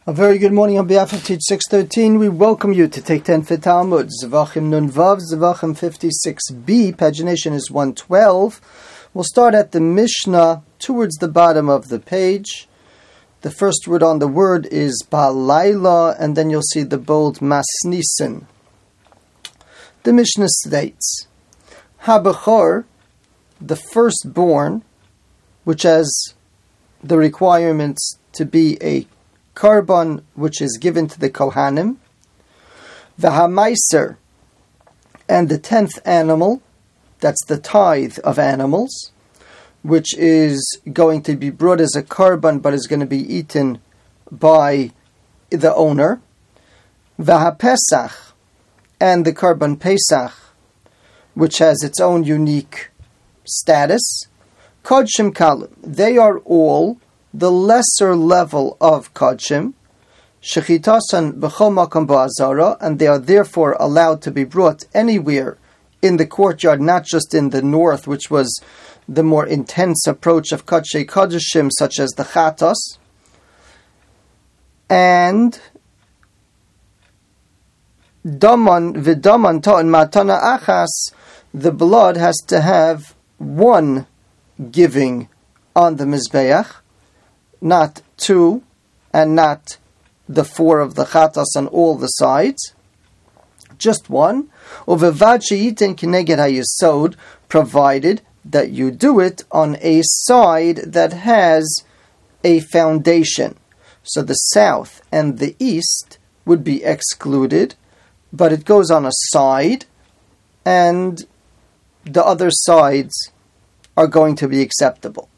A very good morning on behalf of Teach 613. We welcome you to take 10 for Talmud, Zvachim Nun Vav, Zvachim 56b, pagination is 112. We'll start at the Mishnah towards the bottom of the page. The first word on the word is Balayla, and then you'll see the bold Masnisen. The Mishnah states, HaBechor, the firstborn, which has the requirements to be a Karban, which is given to the Kohanim, the Hamaiser, and the 10th animal, that's the tithe of animals, which is going to be brought as a Karban, but is going to be eaten by the owner, the HaPesach, and the Karban Pesach, which has its own unique status, Kodshim Kalim, they are all the lesser level of Kodshim, Shechitasan B'chol Makom Ba'azara, and they are therefore allowed to be brought anywhere in the courtyard, not just in the north, which was the more intense approach of Kodshei Kodshim, such as the Chatos. And Daman V'daman Ta'in Matana Achas, the blood has to have one giving on the Mizbeach, not two, and not the four of the chatas on all the sides, just one. Provided that you do it on a side that has a foundation. So the south and the east would be excluded, but it goes on a side, and the other sides are going to be acceptable.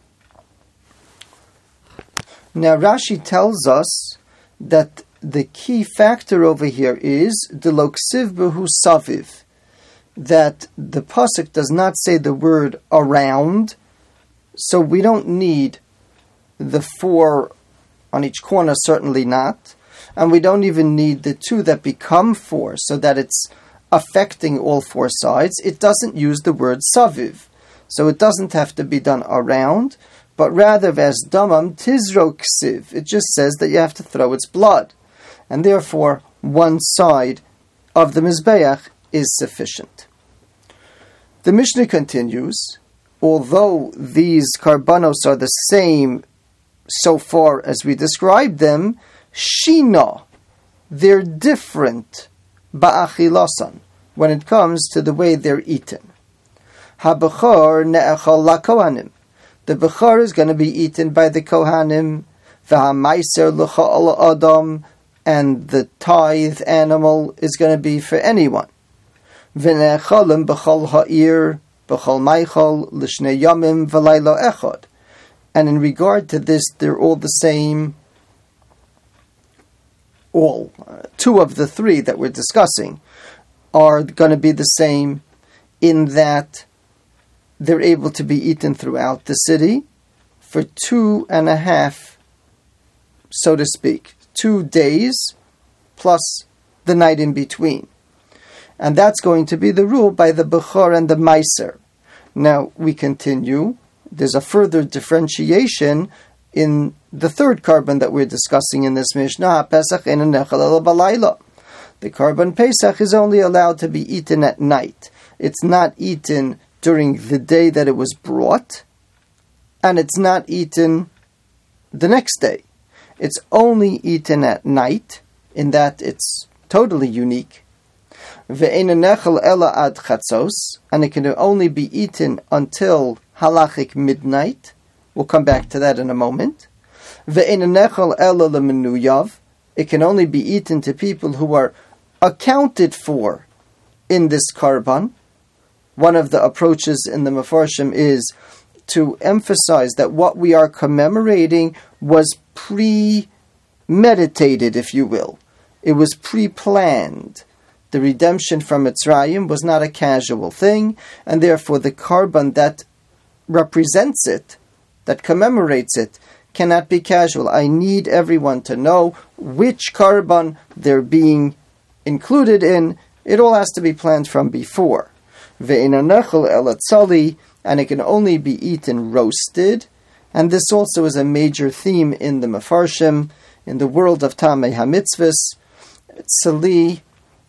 Now Rashi tells us that the key factor over here is the loksiv behu saviv, that the pasuk does not say the word around, so we don't need the four on each corner, certainly not, and we don't even need the two that become four, so that it's affecting all four sides. It doesn't use the word saviv, so it doesn't have to be done around, but rather, as damam tizro ksiv, it just says that you have to throw its blood, and therefore one side of the mizbeach is sufficient. The Mishnah continues, although these karbanos are the same so far as we described them, shina, they're different ba'achilasan when it comes to the way they're eaten. Habechor ne'echal lakohanim, the Bechor is going to be eaten by the Kohanim, v'hamaiser l'cha'al adam, and the tithe animal is going to be for anyone. V'ne'echalim b'chol ha'ir, b'chol meichol, l'shnei yamim v'layla echad. And in regard to this, they're all the same. Two of the three that we're discussing are going to be the same in that they're able to be eaten throughout the city for 2.5, so to speak, 2 days plus the night in between. And that's going to be the rule by the Bechor and the Meiser. Now we continue. There's a further differentiation in the third Karban that we're discussing in this Mishnah, Pesach ein nechal ela balayla. The Karban Pesach is only allowed to be eaten at night. It's not eaten during the day that it was brought, and it's not eaten the next day. It's only eaten at night, in that it's totally unique. Ve'ein nechal ela ad chatzos, and it can only be eaten until halachic midnight. We'll come back to that in a moment. Ve'ein nechal ela lemenuyav, it can only be eaten to people who are accounted for in this karban. One of the approaches in the Mefarshim is to emphasize that what we are commemorating was premeditated, if you will. It was pre-planned. The redemption from Mitzrayim was not a casual thing, and therefore the karban that represents it, that commemorates it, cannot be casual. I need everyone to know which karban they're being included in. It all has to be planned from before. Ve'ein nechal ela tzali, and it can only be eaten roasted. And this also is a major theme in the Mefarshim, in the world of Tamei HaMitzvahs, tzli,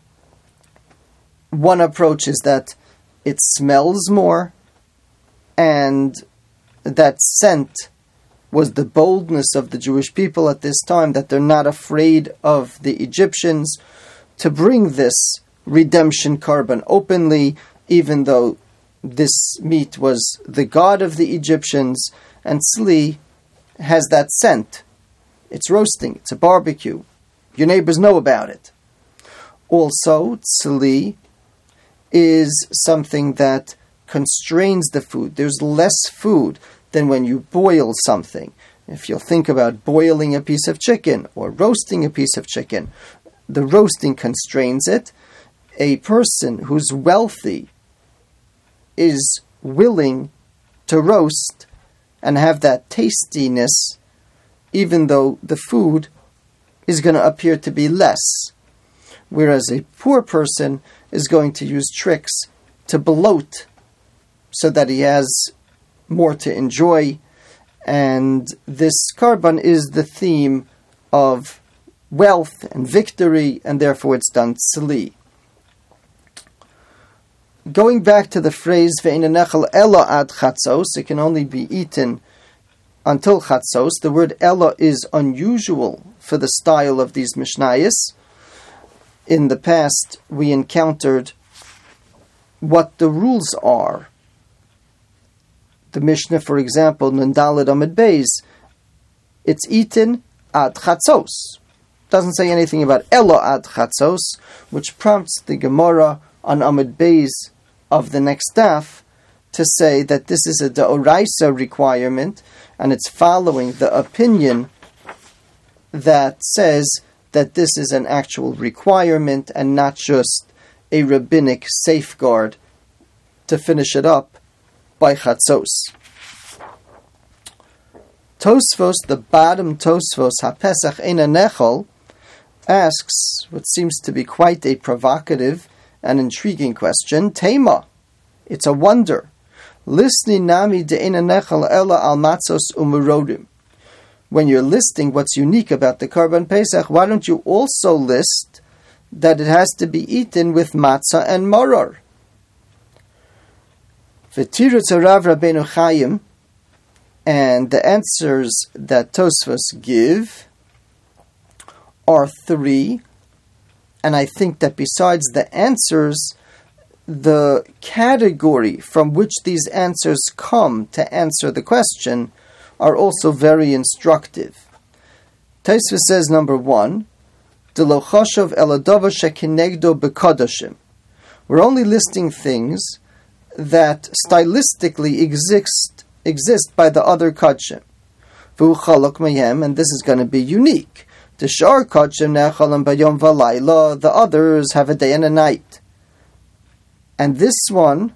one approach is that it smells more, and that scent was the boldness of the Jewish people at this time, that they're not afraid of the Egyptians, to bring this redemption korban openly, even though this meat was the god of the Egyptians, and tzli has that scent. It's roasting, it's a barbecue. Your neighbors know about it. Also, tzli is something that constrains the food. There's less food than when you boil something. If you'll think about boiling a piece of chicken or roasting a piece of chicken, the roasting constrains it. A person who's wealthy is willing to roast and have that tastiness, even though the food is going to appear to be less. Whereas a poor person is going to use tricks to bloat so that he has more to enjoy. And this korban is the theme of wealth and victory, and therefore it's done tzli. Going back to the phrase ve'eina nechel ela ad chatzos, it can only be eaten until chatzos. The word ela is unusual for the style of these mishnayos. In the past, we encountered what the rules are. The Mishnah, for example, Nundalad Amud Beis, it's eaten ad chatzos. Doesn't say anything about ela ad chatzos, which prompts the Gemara on Amud Beis of the next daf to say that this is a deoraisa requirement, and it's following the opinion that says that this is an actual requirement and not just a rabbinic safeguard to finish it up by chatzos. Tosfos, the bottom Tosfos, HaPesach Eina Nechol, asks what seems to be quite a provocative and intriguing question. Tema, it's a wonder. Lisni nami de'eina nechel ela al matzos umurodim. When you're listing what's unique about the Korban Pesach, why don't you also list that it has to be eaten with matzah and maror? V'tirutz Rav Rabbeinu Chaim, and the answers that Tosfos give are three, and I think that besides the answers, the category from which these answers come to answer the question are also very instructive. Tosfos says, number one, D'lo choshev ela davar shekinegdo b'kodashim. We're only listing things that stylistically exist by the other kodshim. V'hu chalok mehem, and this is going to be unique. The shar kodshim ne'achalim bayom v'layla, the others have a day and a night. And this one,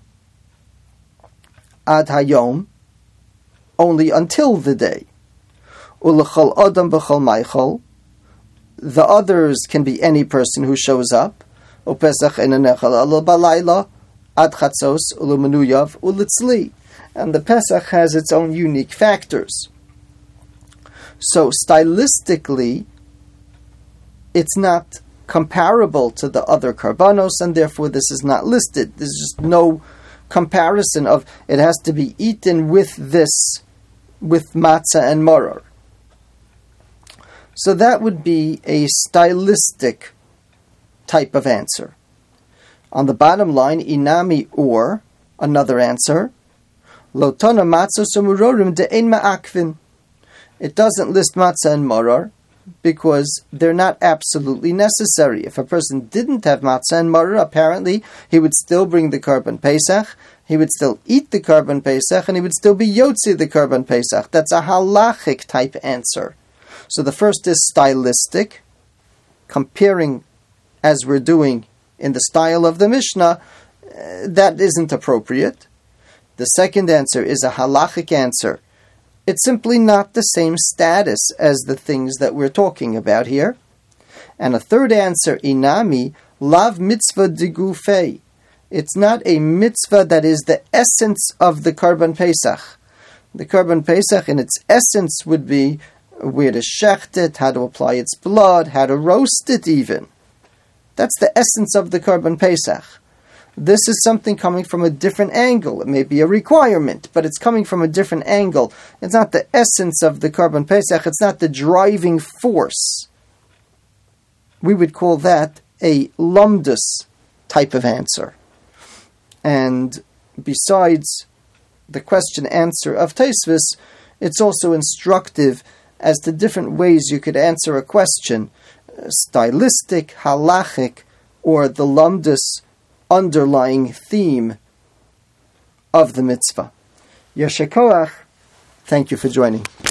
ad hayom, only until the day. Ulechol adam b'chol maichol, the others can be any person who shows up. Upesach eina nechel ela balayla, ad chatzos ulumenuyav ulitzli. And the Pesach has its own unique factors. So stylistically, it's not comparable to the other karbanos, and therefore this is not listed. There's just no comparison of it has to be eaten with this, with matzah and maror. So that would be a stylistic type of answer. On the bottom line, inami, or another answer, lotana matzah sumurorim de'ein ma'akvin. It doesn't list matzah and maror because they're not absolutely necessary. If a person didn't have matzah and maror, apparently he would still bring the Korban Pesach, he would still eat the Korban Pesach, and he would still be yotzi the Korban Pesach. That's a halachic type answer. So the first is stylistic, comparing as we're doing in the style of the Mishnah, that isn't appropriate. The second answer is a halachic answer. It's simply not the same status as the things that we're talking about here. And a third answer, inami, lav mitzvah digufei. It's not a mitzvah that is the essence of the Korban Pesach. The Korban Pesach in its essence would be where to shecht it, how to apply its blood, how to roast it even. That's the essence of the Korban Pesach. This is something coming from a different angle. It may be a requirement, but it's coming from a different angle. It's not the essence of the Korban Pesach. It's not the driving force. We would call that a lumdus type of answer. And besides the question-answer of Tosfos, it's also instructive as to different ways you could answer a question, stylistic, halachic, or the lumdus underlying theme of the mitzvah. Yesher koach. Thank you for joining.